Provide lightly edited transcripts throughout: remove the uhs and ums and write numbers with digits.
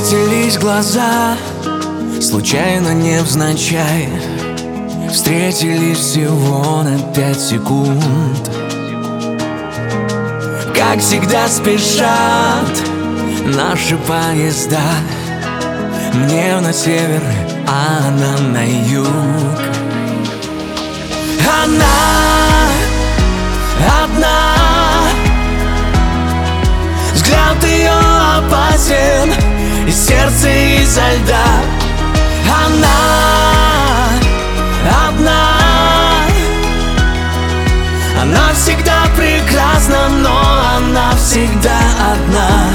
Встретились глаза, случайно, невзначай. Встретились всего на 5 секунд. Как всегда спешат наши поезда. Мне на север, а она на юг. Она одна, взгляд ее опасен, и сердце изо льда. Она одна, она всегда прекрасна, но она всегда одна.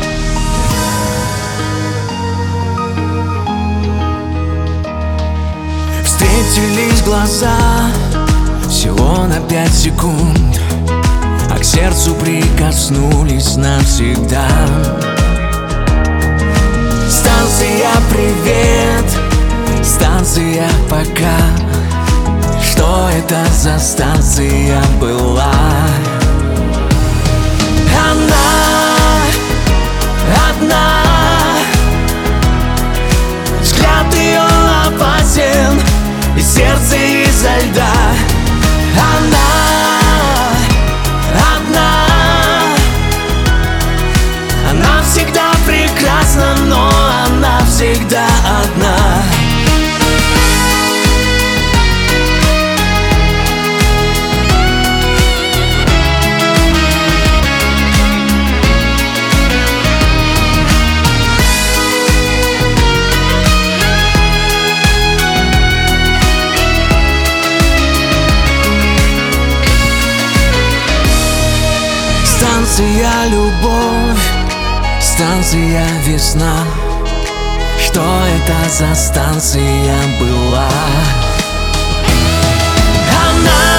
Встретились глаза всего на 5 секунд, а к сердцу прикоснулись навсегда. Станция привет, станция пока. Что это за станция была? Она одна, взгляд ее опасен, и сердце изо льда. Она одна, она всегда прекрасна, но она всегда одна. Станция любовь, станция весна. Что это за станция была? Она